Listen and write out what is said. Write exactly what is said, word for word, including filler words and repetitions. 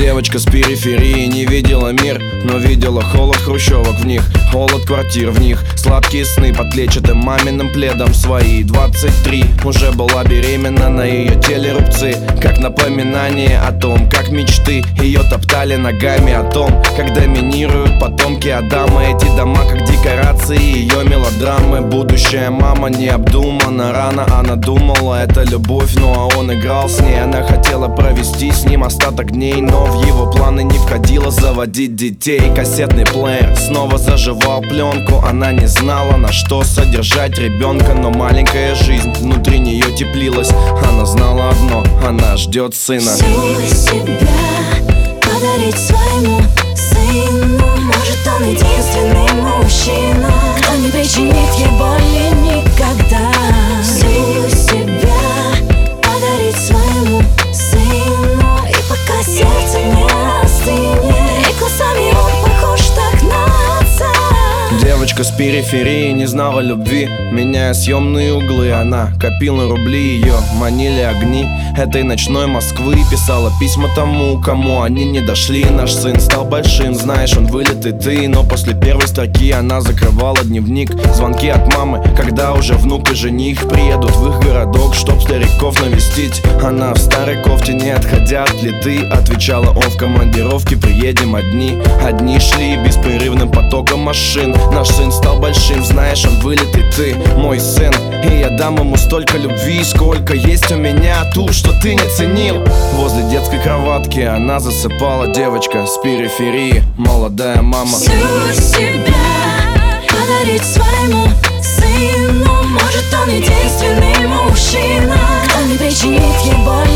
Девочка с периферии не видела мир, но видела холод хрущевок в них, холод квартир в них, сладкие сны под клетчатым маминым пледом. Свои двадцать три уже была беременна, на ее теле рубцы, как напоминание о том, как мечты ее топтали ногами, о том, как доминируют потомки Адама. Эти дома как декорации ее мелодрамы. Будущая мама необдуманно, рано она думала, это любовь, ну а он играл с ней. Она хотела провести с ним остаток дней, но в его планы не входило заводить детей. Кассетный плеер снова заживал пленку. Она не знала, на что содержать ребенка, но маленькая жизнь внутри нее теплилась. Она знала одно, она ждет сына. Всю себя подарить своему сыну. Может, он единственный мужчина, кто не причинит ей боли никогда. Всю себя подарить своему сыну, и пока сердце не остынет, и глазами он похож так на отца. Девочка с периферии не знала любви, меняя съемные углы. Она копила рубли, ее манили огни этой ночной Москвы. Писала письма тому, кому они не дошли. Наш сын стал большим, знаешь, он вылитый ты. Но после первой строки она закрывала дневник. Звонки от мамы, когда уже внук и жених приедут в их городок, чтоб стариков навестить. Она в старой кофте, не отходя от плиты, отвечала: он в командировке, приедем одни. Одни шли беспрерывным потоком машин. Наш сын стал большим, знаешь, он вылитый ты, мой сын. И я дам ему столько любви, сколько есть у меня, ту, что ты не ценил. Возле детской кроватки она засыпала. Девочка с периферии, молодая мама. Всю себя подарить своему сыну. Может, он единственный мужчина, кто не причинит ей боль